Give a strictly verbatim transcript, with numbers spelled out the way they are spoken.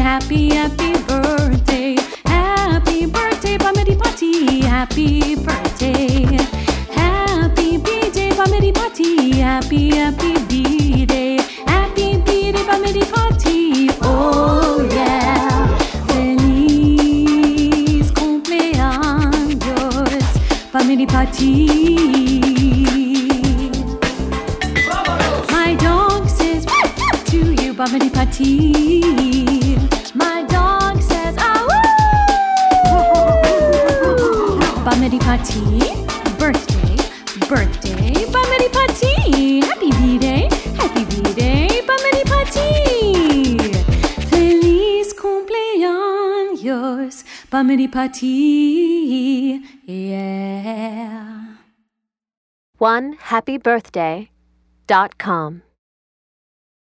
happy, happy birthday. Happy birthday, Bameri Pati. Happy birthday. Happy B-Day, Bameri Pati. Happy, happy B-Day. Happy B-Day, Bameri Pati. Oh yeah. Feliz cumpleaños, Bameri Pati. My dog says to you, Bameri Pati. My dog says, ah woo! Bameri Pati, birthday, birthday, Bameri Pati. Happy B-Day, happy B-Day, Bameri Pati. Feliz cumpleaños, Bameri Pati. Yeah. one happy birthday dot com